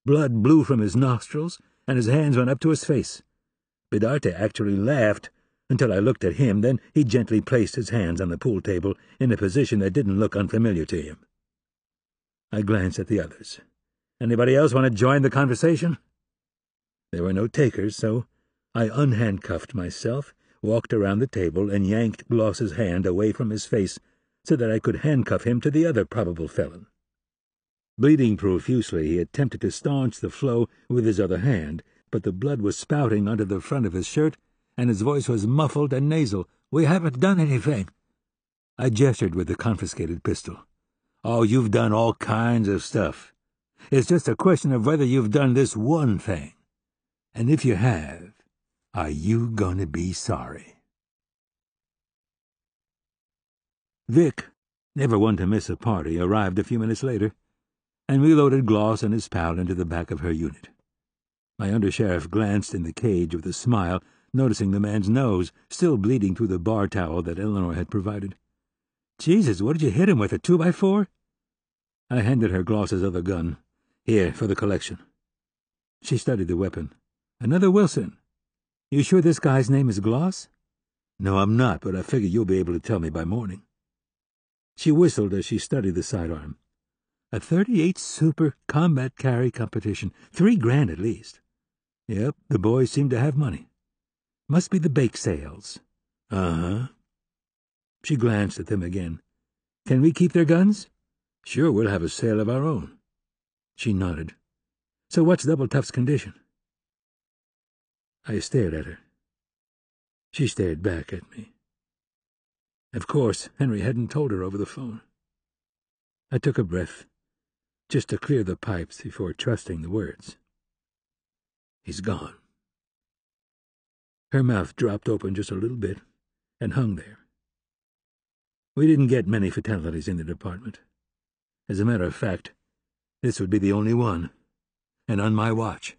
Blood blew from his nostrils, and his hands went up to his face. Bidarte actually laughed until I looked at him, then he gently placed his hands on the pool table in a position that didn't look unfamiliar to him. I glanced at the others. Anybody else want to join the conversation? There were no takers, so I unhandcuffed myself, walked around the table, and yanked Gloss's hand away from his face so that I could handcuff him to the other probable felon. Bleeding profusely, he attempted to staunch the flow with his other hand, but the blood was spouting onto the front of his shirt, and his voice was muffled and nasal. "We haven't done anything." I gestured with the confiscated pistol. "Oh, you've done all kinds of stuff. It's just a question of whether you've done this one thing. And if you have, are you going to be sorry?" Vic, never one to miss a party, arrived a few minutes later, and we loaded Gloss and his pal into the back of her unit. My undersheriff glanced in the cage with a smile, noticing the man's nose, still bleeding through the bar towel that Eleanor had provided. "Jesus, what did you hit him with, a 2x4? I handed her Gloss's other gun. "Here, for the collection." She studied the weapon. "Another Wilson. You sure this guy's name is Gloss?" "No, I'm not, but I figure you'll be able to tell me by morning." She whistled as she studied the sidearm. "A .38 Super Combat Carry competition. $3,000 at least. Yep, the boys seem to have money. Must be the bake sales." "Uh-huh." She glanced at them again. "Can we keep their guns?" "Sure, we'll have a sale of our own." She nodded. "So what's Double Tough's condition?" I stared at her. She stared back at me. Of course, Henry hadn't told her over the phone. I took a breath, just to clear the pipes before trusting the words. "He's gone." Her mouth dropped open just a little bit and hung there. We didn't get many fatalities in the department. As a matter of fact, this would be the only one, and on my watch.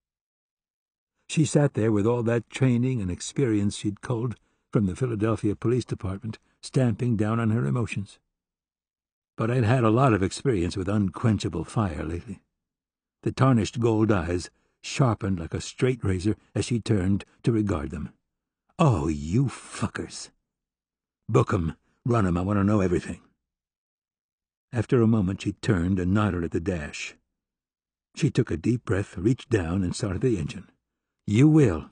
She sat there with all that training and experience she'd culled from the Philadelphia Police Department stamping down on her emotions. But I'd had a lot of experience with unquenchable fire lately. The tarnished gold eyes sharpened like a straight razor as she turned to regard them. "Oh, you fuckers. Book 'em, run 'em, I want to know everything." After a moment she turned and nodded at the dash. She took a deep breath, reached down, and started the engine. "You will."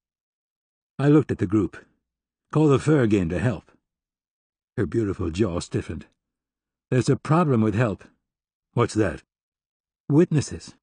I looked at the group. "Call the fur game to help." Her beautiful jaw stiffened. "There's a problem with help." "What's that?" "Witnesses."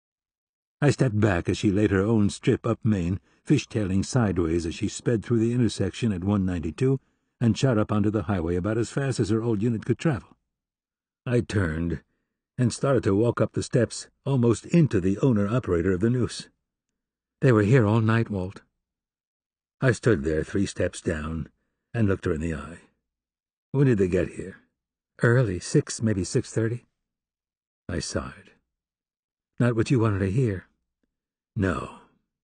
I stepped back as she laid her own strip up main, fishtailing sideways as she sped through the intersection at 192 and shot up onto the highway about as fast as her old unit could travel. I turned and started to walk up the steps, almost into the owner-operator of the noose. "They were here all night, Walt." I stood there 3 steps down and looked her in the eye. "When did they get here?" "Early, 6, maybe 6:30. I sighed. "Not what you wanted to hear." "No."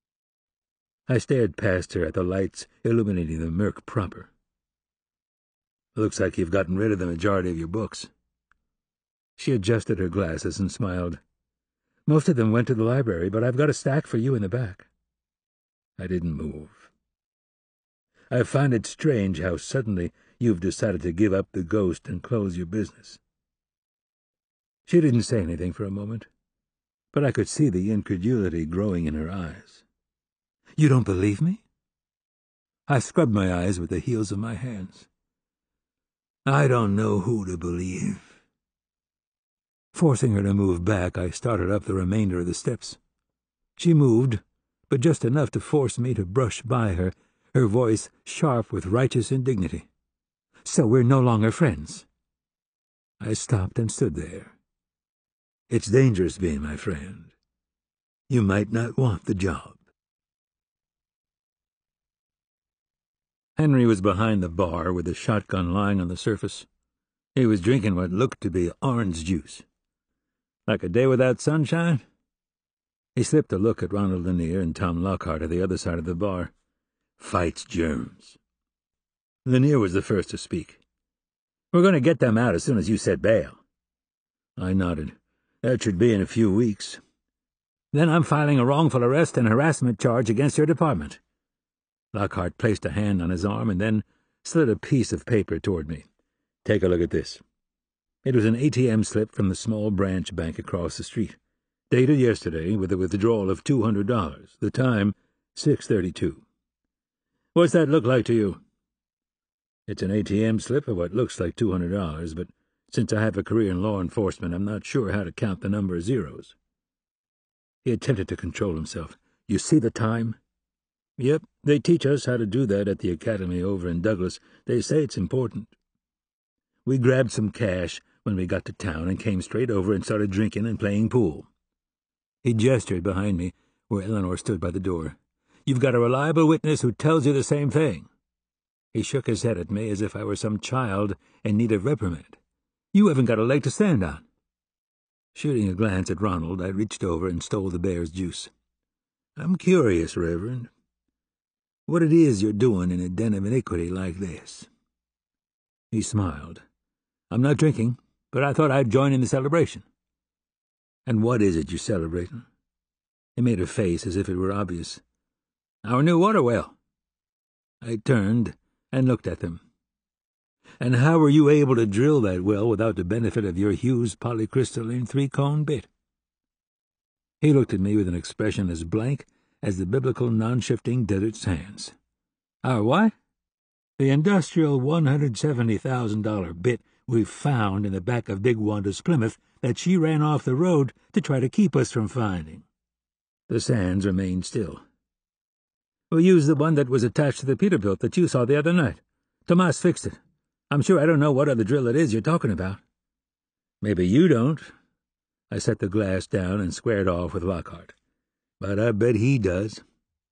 I stared past her at the lights illuminating the murk proper. "Looks like you've gotten rid of the majority of your books." She adjusted her glasses and smiled. "Most of them went to the library, but I've got a stack for you in the back." I didn't move. "I find it strange how suddenly you've decided to give up the ghost and close your business." She didn't say anything for a moment, but I could see the incredulity growing in her eyes. "You don't believe me?" I scrubbed my eyes with the heels of my hands. "I don't know who to believe." Forcing her to move back, I started up the remainder of the steps. She moved, but just enough to force me to brush by her, her voice sharp with righteous indignity. "So we're no longer friends?" I stopped and stood there. "It's dangerous being my friend. You might not want the job." Henry was behind the bar with the shotgun lying on the surface. He was drinking what looked to be orange juice. "Like a day without sunshine?" He slipped a look at Ronald Lanier and Tom Lockhart at the other side of the bar. "Fights germs." Lanier was the first to speak. "We're going to get them out as soon as you set bail." I nodded. "That should be in a few weeks." Then I'm filing a wrongful arrest and harassment charge against your department." Lockhart placed a hand on his arm and then slid a piece of paper toward me. "Take a look at this." It was an ATM slip from the small branch bank across the street, dated yesterday with a withdrawal of $200, the time 6:32. "What's that look like to you?" "It's an ATM slip of what looks like $200, but since I have a career in law enforcement, I'm not sure how to count the number of zeros." He attempted to control himself. "You see the time?" "Yep, they teach us how to do that at the academy over in Douglas. They say it's important." We grabbed some cash when we got to town and came straight over and started drinking and playing pool. He gestured behind me, where Eleanor stood by the door. "You've got a reliable witness who tells you the same thing." He shook his head at me as if I were some child in need of reprimand. "You haven't got a leg to stand on." Shooting a glance at Ronald, I reached over and stole the bear's juice. "I'm curious, Reverend, what it is you're doing in a den of iniquity like this." He smiled. "I'm not drinking, but I thought I'd join in the celebration." "And what is it you're celebrating?" He made a face as if it were obvious. "Our new water well." I turned and looked at them. "And how were you able to drill that well without the benefit of your Hughes polycrystalline 3-cone bit?" He looked at me with an expression as blank as the biblical non-shifting desert sands. "Our what?" "The industrial $170,000 bit we found in the back of Big Wanda's Plymouth that she ran off the road to try to keep us from finding." The sands remained still. "We used the one that was attached to the Peterbilt that you saw the other night. Tomas fixed it. I'm sure I don't know what other drill it is you're talking about." "Maybe you don't." I set the glass down and squared off with Lockhart. "But I bet he does."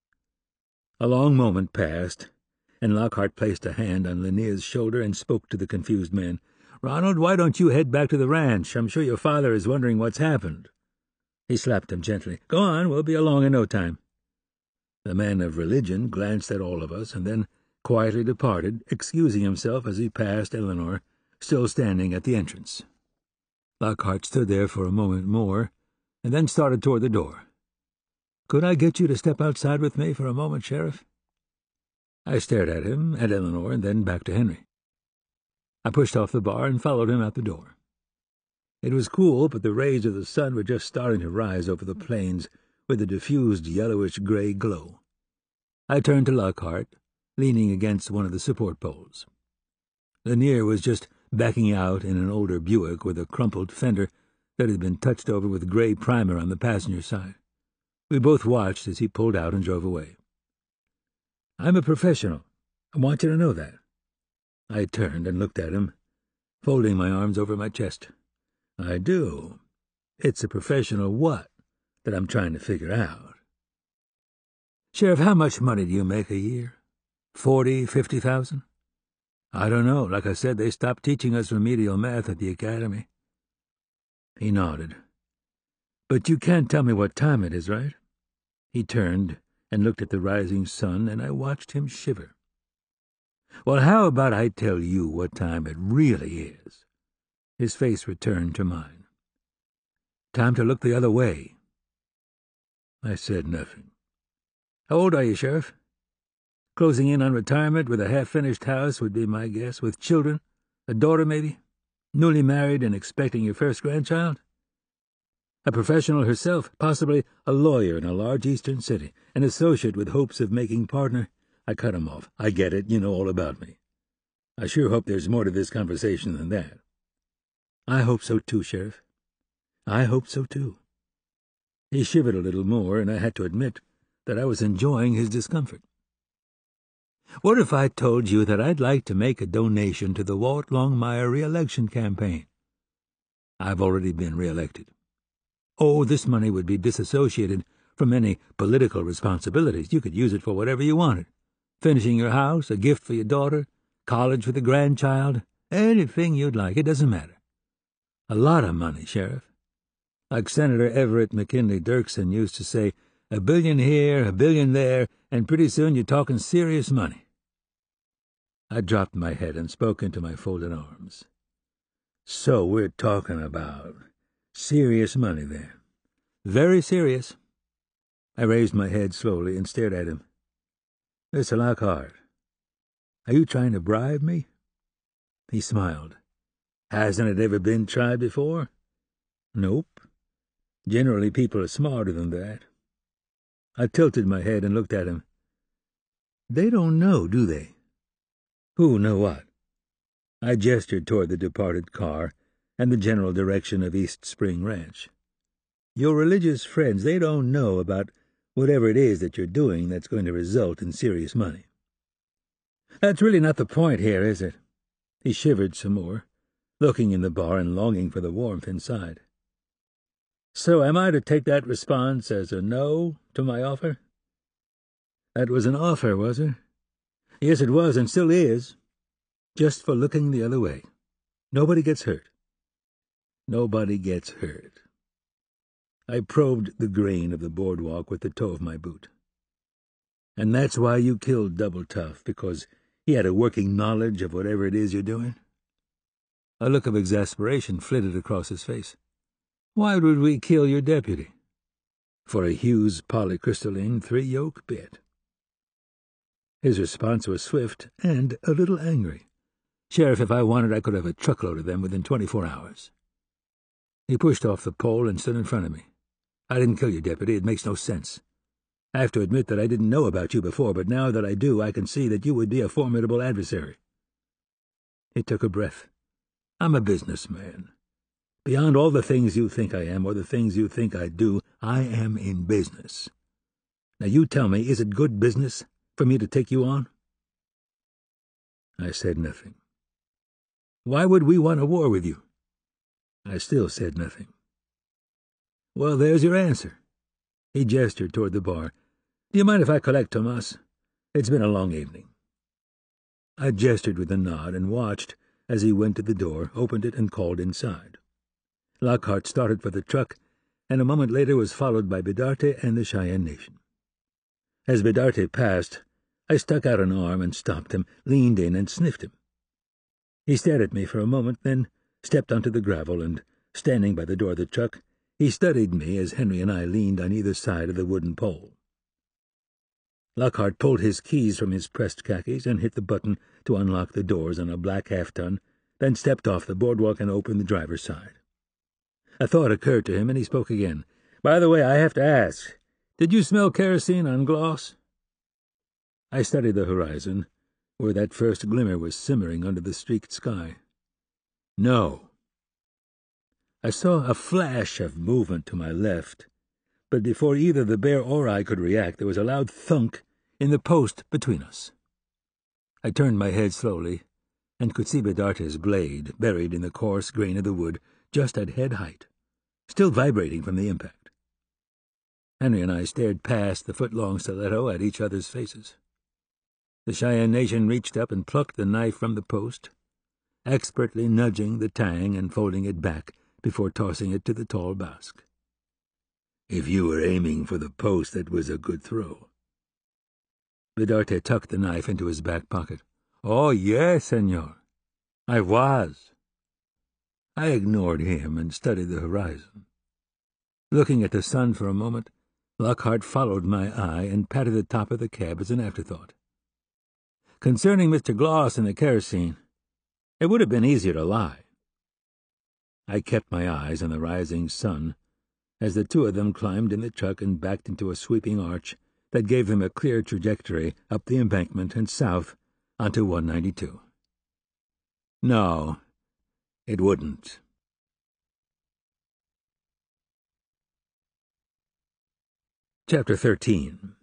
A long moment passed, and Lockhart placed a hand on Lanier's shoulder and spoke to the confused man. "Ronald, why don't you head back to the ranch? I'm sure your father is wondering what's happened." He slapped him gently. "Go on, we'll be along in no time." The man of religion glanced at all of us and then quietly departed, excusing himself as he passed Eleanor, still standing at the entrance. Lockhart stood there for a moment more, and then started toward the door. "Could I get you to step outside with me for a moment, Sheriff?" I stared at him, at Eleanor, and then back to Henry. I pushed off the bar and followed him out the door. It was cool, but the rays of the sun were just starting to rise over the plains with a diffused yellowish-gray glow. I turned to Lockhart, leaning against one of the support poles. Lanier was just backing out in an older Buick with a crumpled fender that had been touched over with gray primer on the passenger side. We both watched as he pulled out and drove away. "I'm a professional. I want you to know that." I turned and looked at him, folding my arms over my chest. "I do. It's a professional what that I'm trying to figure out." "Sheriff, how much money do you make a year? 40, 50,000? "I don't know. Like I said, they stopped teaching us remedial math at the academy." He nodded. "But you can't tell me what time it is, right?" He turned and looked at the rising sun, and I watched him shiver. "Well, how about I tell you what time it really is?" His face returned to mine. "Time to look the other way." I said nothing. "How old are you, Sheriff?" "Closing in on retirement with a half-finished house would be my guess, with children, a daughter maybe, newly married and expecting your first grandchild." "A professional herself, possibly a lawyer in a large eastern city, an associate with hopes of making partner." I cut him off. "I get it. You know all about me. I sure hope there's more to this conversation than that." "I hope so too, Sheriff. I hope so too." He shivered a little more, and I had to admit that I was enjoying his discomfort. "What if I told you that I'd like to make a donation to the Walt Longmire re-election campaign?" "I've already been re-elected." "Oh, this money would be disassociated from any political responsibilities. You could use it for whatever you wanted. Finishing your house, a gift for your daughter, college for the grandchild, anything you'd like. It doesn't matter. A lot of money, Sheriff. Like Senator Everett McKinley Dirksen used to say, $1 billion here, $1 billion there, and pretty soon you're talking serious money." I dropped my head and spoke into my folded arms. "So we're talking about serious money then." "Very serious. I raised my head slowly and stared at him. "Mr. Lockhart, are you trying to bribe me?" He smiled. "Hasn't it ever been tried before?" "Nope. Generally people are smarter than that." I tilted my head and looked at him. "They don't know, do they?" "Who know what?" I gestured toward the departed car and the general direction of East Spring Ranch. "Your religious friends, they don't know about whatever it is that you're doing that's going to result in serious money." "That's really not the point here, is it?" He shivered some more, looking in the bar and longing for the warmth inside. "So am I to take that response as a no to my offer?" "That was an offer, was it?" "Yes, it was, and still is. Just for looking the other way. Nobody gets hurt." "Nobody gets hurt." I probed the grain of the boardwalk with the toe of my boot. "And that's why you killed Double Tough, because he had a working knowledge of whatever it is you're doing?" A look of exasperation flitted across his face. "Why would we kill your deputy?" "For a Hughes polycrystalline 3-yoke bit." His response was swift and a little angry. "Sheriff, if I wanted, I could have a truckload of them within 24 hours. He pushed off the pole and stood in front of me. "I didn't kill your deputy. It makes no sense. I have to admit that I didn't know about you before, but now that I do, I can see that you would be a formidable adversary." He took a breath. "I'm a businessman. Beyond all the things you think I am or the things you think I do, I am in business. Now you tell me, is it good business for me to take you on?" I said nothing. "Why would we want a war with you?" I still said nothing. "Well, there's your answer." He gestured toward the bar. "Do you mind if I collect, Tomas? It's been a long evening." I gestured with a nod and watched as he went to the door, opened it, and called inside. Lockhart started for the truck, and a moment later was followed by Bidarte and the Cheyenne Nation. As Bidarte passed, I stuck out an arm and stopped him, leaned in and sniffed him. He stared at me for a moment, then stepped onto the gravel, and, standing by the door of the truck, he studied me as Henry and I leaned on either side of the wooden pole. Lockhart pulled his keys from his pressed khakis and hit the button to unlock the doors on a black half-ton, then stepped off the boardwalk and opened the driver's side. A thought occurred to him, and he spoke again. "By the way, I have to ask, did you smell kerosene on Gloss?" I studied the horizon, where that first glimmer was simmering under the streaked sky. "No." I saw a flash of movement to my left, but before either the bear or I could react, there was a loud thunk in the post between us. I turned my head slowly, and could see Bidarte's blade buried in the coarse grain of the wood just at head height, still vibrating from the impact. Henry and I stared past the foot-long stiletto at each other's faces. The Cheyenne Nation reached up and plucked the knife from the post, expertly nudging the tang and folding it back before tossing it to the tall Basque. "If you were aiming for the post, that was a good throw." Bidarte tucked the knife into his back pocket. "Oh, yes, senor. I was." I ignored him and studied the horizon. Looking at the sun for a moment, Lockhart followed my eye and patted the top of the cab as an afterthought. "Concerning Mr. Gloss and the kerosene, it would have been easier to lie." I kept my eyes on the rising sun as the two of them climbed in the truck and backed into a sweeping arch that gave them a clear trajectory up the embankment and south onto 192. No, it wouldn't. Chapter 13.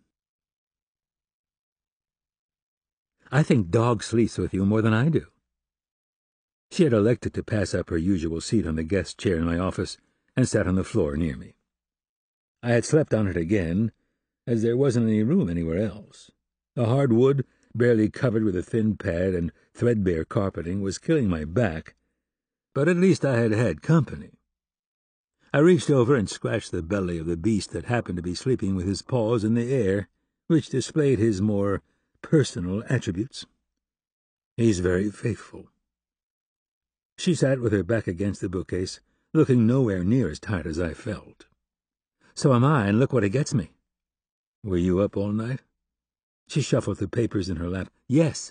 "I think Dog sleeps with you more than I do." She had elected to pass up her usual seat on the guest chair in my office and sat on the floor near me. I had slept on it again, as there wasn't any room anywhere else. The hard wood, barely covered with a thin pad and threadbare carpeting, was killing my back, but at least I had had company. I reached over and scratched the belly of the beast that happened to be sleeping with his paws in the air, which displayed his more personal attributes. "He's very faithful." She sat with her back against the bookcase, looking nowhere near as tired as I felt. "So am I, and look what it gets me." Were you up all night? She shuffled the papers in her lap. Yes.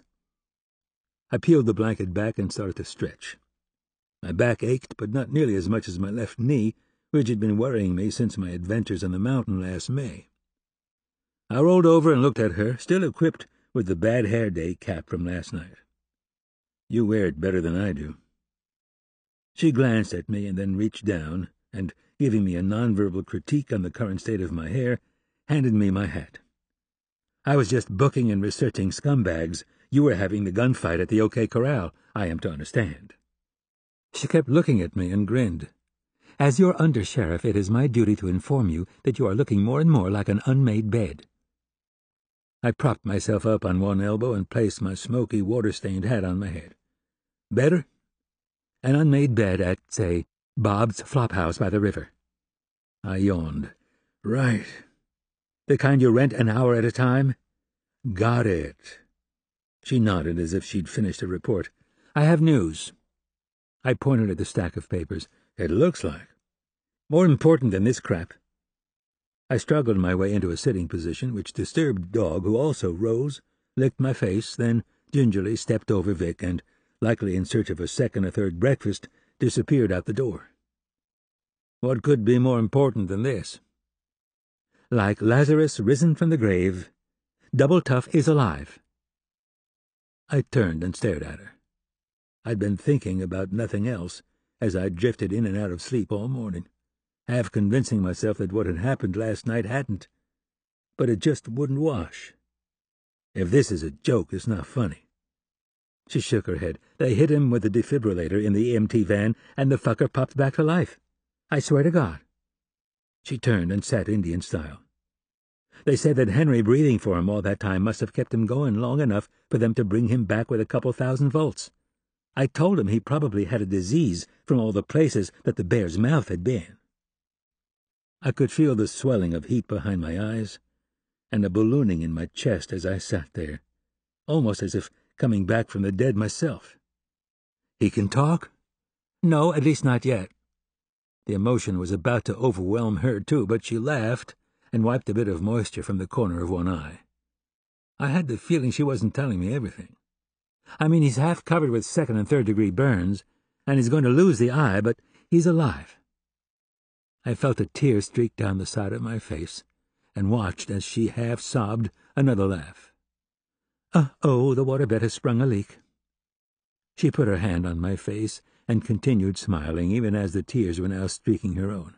I peeled the blanket back and started to stretch. My back ached, but not nearly as much as my left knee, which had been worrying me since my adventures on the mountain last May. I rolled over and looked at her, still equipped with the bad hair day cap from last night. You wear it better than I do. She glanced at me and then reached down and, giving me a nonverbal critique on the current state of my hair, handed me my hat. I was just booking and researching scumbags. You were having the gunfight at the OK Corral, I am to understand. She kept looking at me and grinned. As your undersheriff, it is my duty to inform you that you are looking more and more like an unmade bed. I propped myself up on one elbow and placed my smoky, water-stained hat on my head. Better? An unmade bed at, say, Bob's Flophouse by the river. I yawned. Right. The kind you rent an hour at a time? Got it. She nodded as if she'd finished a report. I have news. I pointed at the stack of papers. It looks like. More important than this crap. I struggled my way into a sitting position, which disturbed Dog, who also rose, licked my face, then gingerly stepped over Vic and, likely in search of a second or third breakfast, disappeared out the door. What could be more important than this? Like Lazarus risen from the grave, Double Tough is alive. I turned and stared at her. I'd been thinking about nothing else as I drifted in and out of sleep all morning, half convincing myself that what had happened last night hadn't. But it just wouldn't wash. If this is a joke, it's not funny. She shook her head. They hit him with a defibrillator in the EMT van, and the fucker popped back to life. I swear to God. She turned and sat Indian style. They said that Henry breathing for him all that time must have kept him going long enough for them to bring him back with a couple 1,000 volts. I told him he probably had a disease from all the places that the bear's mouth had been. I could feel the swelling of heat behind my eyes and a ballooning in my chest as I sat there, almost as if coming back from the dead myself. He can talk? No, at least not yet. The emotion was about to overwhelm her, too, but she laughed and wiped a bit of moisture from the corner of one eye. I had the feeling she wasn't telling me everything. I mean, he's half covered with second and third-degree burns, and he's going to lose the eye, but he's alive. I felt a tear streak down the side of my face and watched as she half-sobbed another laugh. Oh, the waterbed has sprung a leak. She put her hand on my face and continued smiling, even as the tears were now streaking her own.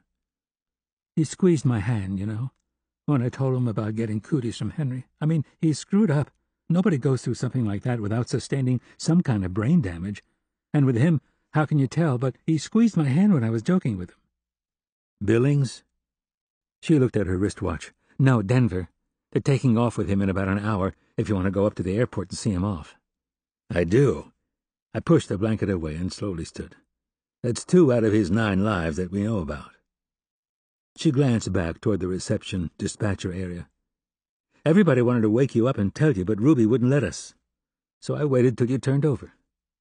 He squeezed my hand, you know, when I told him about getting cooties from Henry. I mean, he's screwed up. Nobody goes through something like that without sustaining some kind of brain damage. And with him, how can you tell? But he squeezed my hand when I was joking with him. Billings? She looked at her wristwatch. No, Denver. They're taking off with him in about an hour if you want to go up to the airport and see him off. I do. I pushed the blanket away and slowly stood. That's 2 out of his 9 lives that we know about. She glanced back toward the reception dispatcher area. Everybody wanted to wake you up and tell you, but Ruby wouldn't let us. So I waited till you turned over.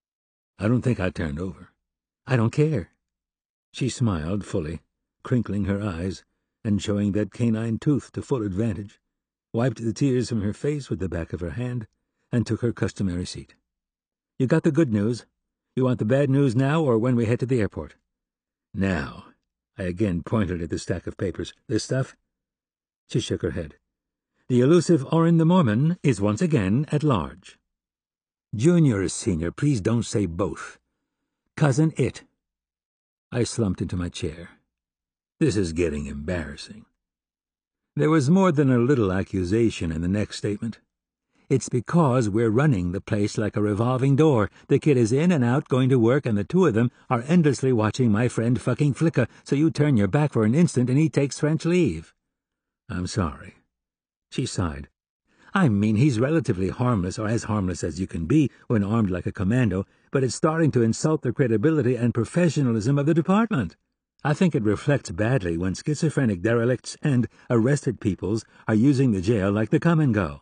I don't think I turned over. I don't care. She smiled fully, crinkling her eyes and showing that canine tooth to full advantage, wiped the tears from her face with the back of her hand, and took her customary seat. You got the good news. You want the bad news now or when we head to the airport? Now. I again pointed at the stack of papers. This stuff? She shook her head. The elusive Orin the Mormon is once again at large. Junior or senior, please don't say both. Cousin It. I slumped into my chair. This is getting embarrassing. There was more than a little accusation in the next statement. It's because we're running the place like a revolving door. The kid is in and out going to work, and the 2 of them are endlessly watching my friend fucking Flicka, so you turn your back for an instant and he takes French leave. I'm sorry. She sighed. I mean, he's relatively harmless, or as harmless as you can be when armed like a commando, but it's starting to insult the credibility and professionalism of the department. I think it reflects badly when schizophrenic derelicts and arrested peoples are using the jail like the come and go.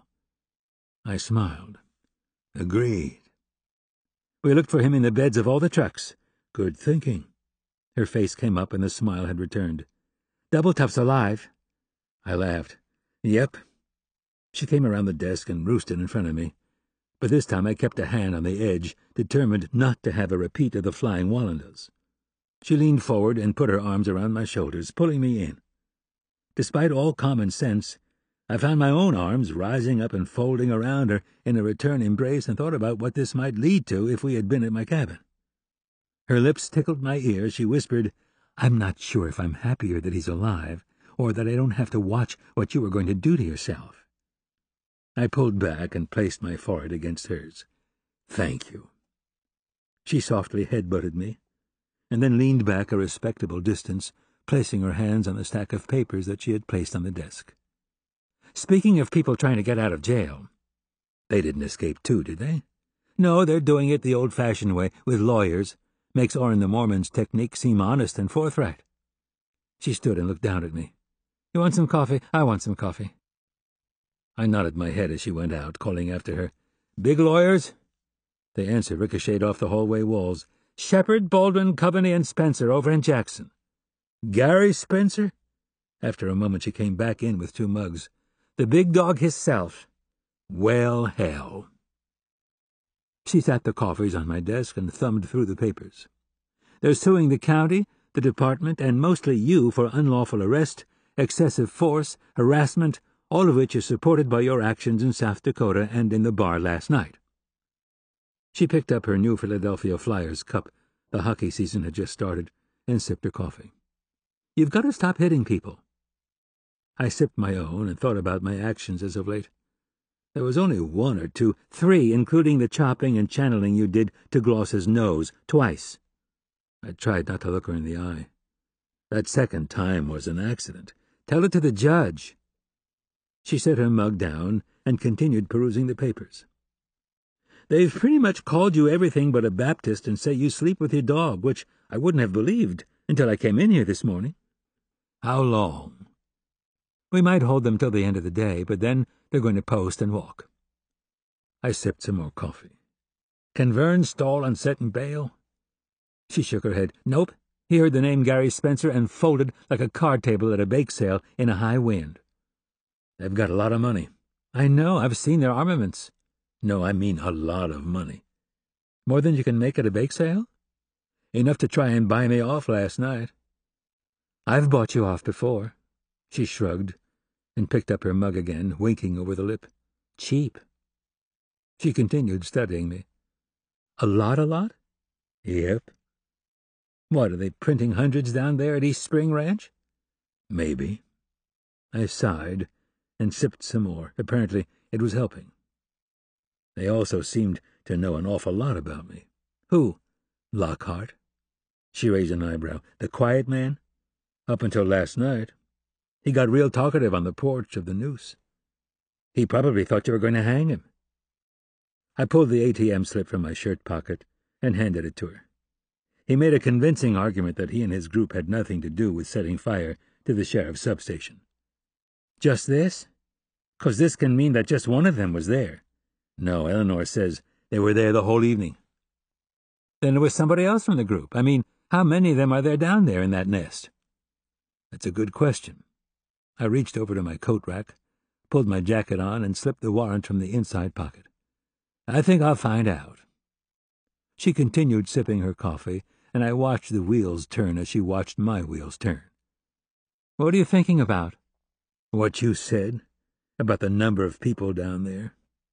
I smiled. Agreed. We looked for him in the beds of all the trucks. Good thinking. Her face came up and the smile had returned. Double Tough's alive. I laughed. Yep, She came around the desk and roosted in front of me, but this time I kept a hand on the edge, determined not to have a repeat of the flying Wallendas. She leaned forward and put her arms around my shoulders, pulling me in. Despite all common sense, I found my own arms rising up and folding around her in a return embrace and thought about what this might lead to if we had been at my cabin. Her lips tickled my ear as she whispered, "I'm not sure if I'm happier that he's alive, or that I don't have to watch what you are going to do to yourself." I pulled back and placed my forehead against hers. "Thank you." She softly head-butted me, and then leaned back a respectable distance, placing her hands on the stack of papers that she had placed on the desk. "Speaking of people trying to get out of jail, they didn't escape too, did they? No, they're doing it the old-fashioned way, with lawyers. Makes Orin the Mormon's technique seem honest and forthright." She stood and looked down at me. "You want some coffee? I want some coffee." I nodded my head as she went out, calling after her, "Big lawyers?" The answer ricocheted off the hallway walls. "Shepard, Baldwin, Coveney, and Spencer over in Jackson." "Gary Spencer?" After a moment she came back in with 2 mugs. "The big dog hisself." "Well, hell." She sat the coffees on my desk and thumbed through the papers. "They're suing the county, the department, and mostly you for unlawful arrest, excessive force, harassment, all of which is supported by your actions in South Dakota and in the bar last night." She picked up her new Philadelphia Flyers cup, the hockey season had just started, and sipped her coffee. "You've got to stop hitting people." I sipped my own and thought about my actions as of late. There was only 1 or 2, 3, including the chopping and channeling you did to Gloss's nose, twice. I tried not to look her in the eye. "That second time was an accident. Tell it to the judge." She set her mug down and continued perusing the papers. "They've pretty much called you everything but a Baptist and say you sleep with your dog, which I wouldn't have believed until I came in here this morning." "How long?" "We might hold them till the end of the day, but then they're going to post and walk." I sipped some more coffee. "Can Vern stall on setting bail?" She shook her head. "Nope." He heard the name Gary Spencer and folded like a card table at a bake sale in a high wind. "They've got a lot of money." "I know. I've seen their armaments." "No, I mean a lot of money." "More than you can make at a bake sale?" "Enough to try and buy me off last night." "I've bought you off before." She shrugged and picked up her mug again, winking over the lip. "Cheap." She continued studying me. "A lot?" "Yep." "What, are they printing hundreds down there at East Spring Ranch?" "Maybe." I sighed and sipped some more. Apparently it was helping. "They also seemed to know an awful lot about me." "Who?" "Lockhart." She raised an eyebrow. "The quiet man?" "Up until last night. He got real talkative on the porch of the Noose. He probably thought you were going to hang him." I pulled the ATM slip from my shirt pocket and handed it to her. He made a convincing argument that he and his group had nothing to do with setting fire to the sheriff's substation. "Just this? 'Cause this can mean that just one of them was there." "No, Eleanor says they were there the whole evening." "Then it was somebody else from the group. I mean, how many of them are there down there in that nest?" "That's a good question." I reached over to my coat rack, pulled my jacket on, and slipped the warrant from the inside pocket. "I think I'll find out." She continued sipping her coffee, and I watched the wheels turn as she watched my wheels turn. "What are you thinking about?" "What you said, about the number of people down there."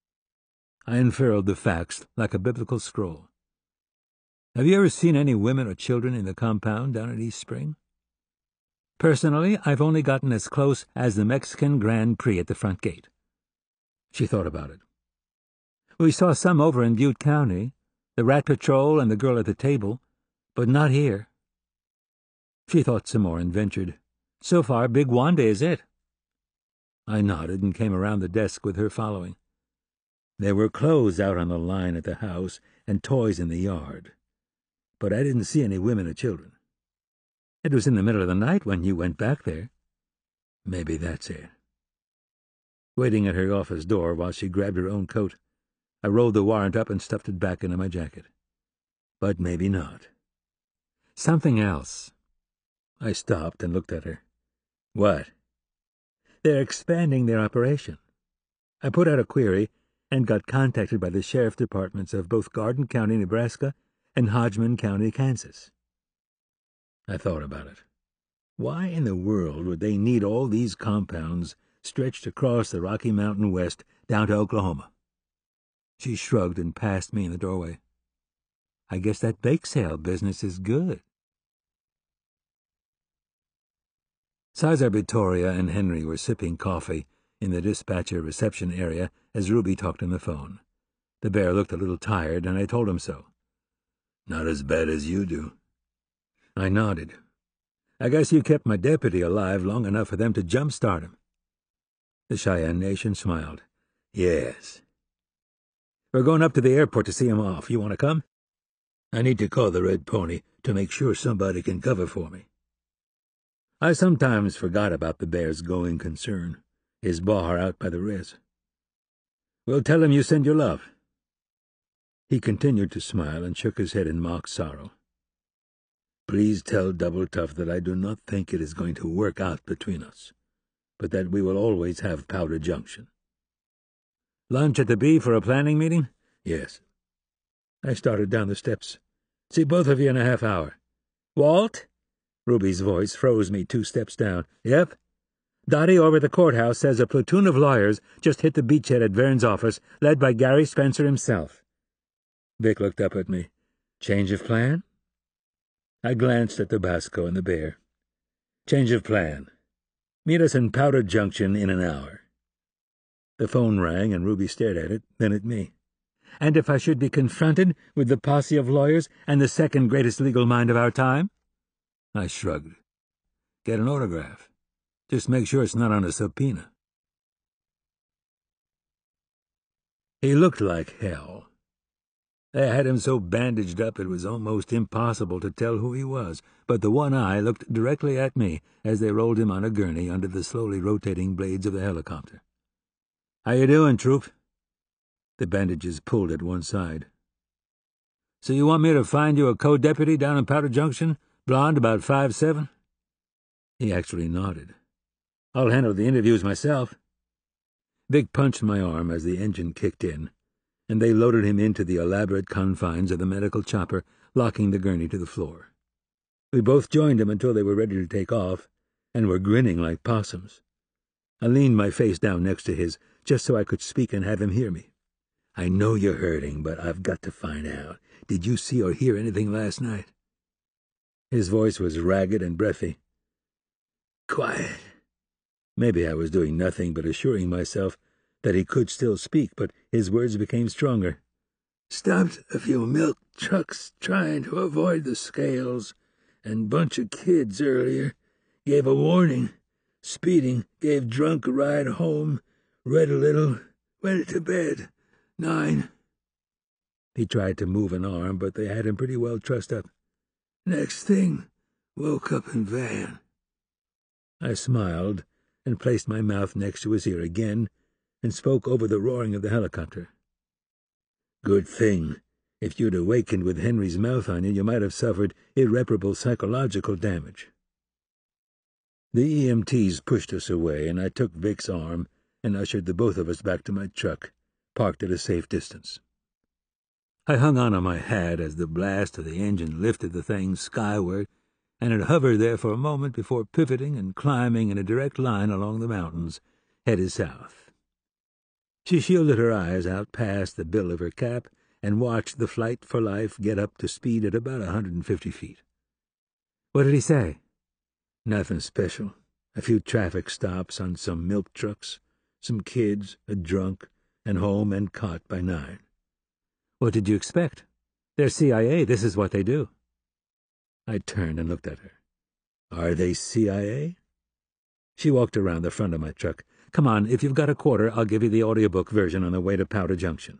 I unfurled the facts like a biblical scroll. "Have you ever seen any women or children in the compound down at East Spring?" "Personally, I've only gotten as close as the Mexican Grand Prix at the front gate." She thought about it. "We saw some over in Butte County, the Rat Patrol and the girl at the table, but not here." She thought some more and ventured, "So far, Big Wanda is it." I nodded and came around the desk with her following. There were clothes out on the line at the house and toys in the yard, but I didn't see any women or children. "It was in the middle of the night when you went back there." "Maybe that's it." Waiting at her office door while she grabbed her own coat, I rolled the warrant up and stuffed it back into my jacket. But maybe not. "Something else." I stopped and looked at her. "What?" "They're expanding their operation." I put out a query and got contacted by the sheriff departments of both Garden County, Nebraska, and Hodgman County, Kansas. I thought about it. Why in the world would they need all these compounds stretched across the Rocky Mountain West down to Oklahoma? She shrugged and passed me in the doorway. I guess that bake sale business is good. Cesar Vittoria and Henry were sipping coffee in the dispatcher reception area as Ruby talked on the phone. The bear looked a little tired, and I told him so. Not as bad as you do. I nodded. I guess you kept my deputy alive long enough for them to jump-start him. The Cheyenne Nation smiled. Yes. We're going up to the airport to see him off. You want to come? I need to call the Red Pony to make sure somebody can cover for me. I sometimes forgot about the bear's going concern, his bar out by the res. We'll tell him you send your love. He continued to smile and shook his head in mock sorrow. Please tell Double Tough that I do not think it is going to work out between us, but that we will always have Powder Junction. Lunch at the Bee for a planning meeting? Yes. I started down the steps. See both of you in a half hour. Walt? Ruby's voice froze me 2 steps down. Yep. Dottie over at the courthouse says a platoon of lawyers just hit the beachhead at Vern's office, led by Gary Spencer himself. Vic looked up at me. Change of plan? I glanced at Tabasco and the bear. Change of plan. Meet us in Powder Junction in an hour. The phone rang, and Ruby stared at it, then at me. And if I should be confronted with the posse of lawyers and the second greatest legal mind of our time? I shrugged. Get an autograph. Just make sure it's not on a subpoena. He looked like hell. They had him so bandaged up it was almost impossible to tell who he was, but the one eye looked directly at me as they rolled him on a gurney under the slowly rotating blades of the helicopter. How you doing, Troop? The bandages pulled at one side. So you want me to find you a co-deputy down in Powder Junction? Blonde, about 5'7"? He actually nodded. I'll handle the interviews myself. Vic punched my arm as the engine kicked in, and they loaded him into the elaborate confines of the medical chopper, locking the gurney to the floor. We both joined him until they were ready to take off, and were grinning like possums. I leaned my face down next to his, just so I could speak and have him hear me. I know you're hurting, but I've got to find out. Did you see or hear anything last night? His voice was ragged and breathy. Quiet. Maybe I was doing nothing but assuring myself that he could still speak, but his words became stronger. Stopped a few milk trucks trying to avoid the scales, and bunch of kids earlier. Gave a warning. Speeding, gave drunk a ride home, read a little, went to bed. 9. He tried to move an arm, but they had him pretty well trussed up. Next thing, woke up in van. I smiled and placed my mouth next to his ear again and spoke over the roaring of the helicopter. Good thing. If you'd awakened with Henry's mouth on you, you might have suffered irreparable psychological damage. The EMTs pushed us away, and I took Vic's arm and ushered the both of us back to my truck, parked at a safe distance. I hung on my hat as the blast of the engine lifted the thing skyward, and it hovered there for a moment before pivoting and climbing in a direct line along the mountains, headed south. She shielded her eyes out past the bill of her cap and watched the Flight for Life get up to speed at about 150 feet. What did he say? Nothing special. A few traffic stops on some milk trucks, some kids, a drunk, and home and caught by 9. What did you expect? They're CIA. This is what they do. I turned and looked at her. Are they CIA? She walked around the front of my truck. Come on, if you've got a quarter, I'll give you the audiobook version on the way to Powder Junction.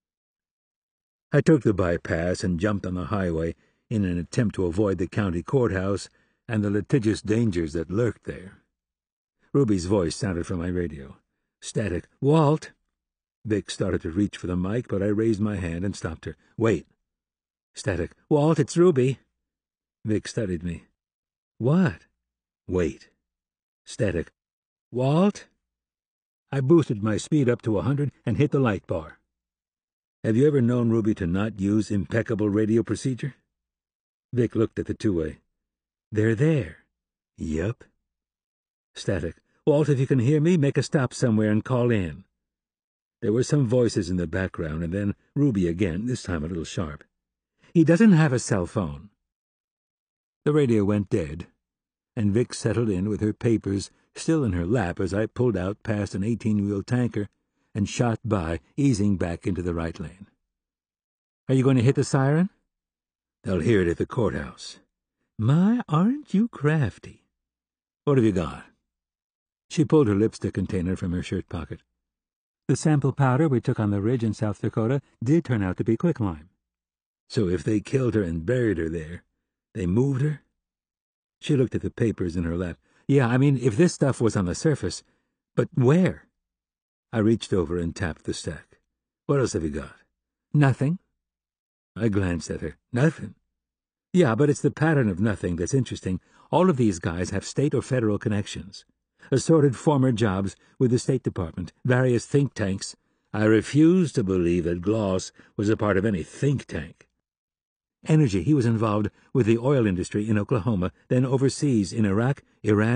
I took the bypass and jumped on the highway in an attempt to avoid the county courthouse and the litigious dangers that lurked there. Ruby's voice sounded from my radio. Static. Walt! Vic started to reach for the mic, but I raised my hand and stopped her. Wait. Static. Walt, it's Ruby. Vic studied me. What? Wait. Static. Walt? I boosted my speed up to 100 and hit the light bar. Have you ever known Ruby to not use impeccable radio procedure? Vic looked at the two-way. They're there. Yup. Static. Walt, if you can hear me, make a stop somewhere and call in. There were some voices in the background, and then Ruby again, this time a little sharp. He doesn't have a cell phone. The radio went dead, and Vic settled in with her papers still in her lap as I pulled out past an 18-wheel tanker and shot by, easing back into the right lane. Are you going to hit the siren? They'll hear it at the courthouse. My, aren't you crafty? What have you got? She pulled her lipstick container from her shirt pocket. The sample powder we took on the ridge in South Dakota did turn out to be quicklime. So if they killed her and buried her there, they moved her? She looked at the papers in her lap. Yeah, I mean, if this stuff was on the surface. But where? I reached over and tapped the stack. What else have you got? Nothing. I glanced at her. Nothing? Yeah, but it's the pattern of nothing that's interesting. All of these guys have state or federal connections. Assorted former jobs with the State Department, various think tanks. I refuse to believe that Gloss was a part of any think tank. Energy. He was involved with the oil industry in Oklahoma, then overseas in Iraq, Iran,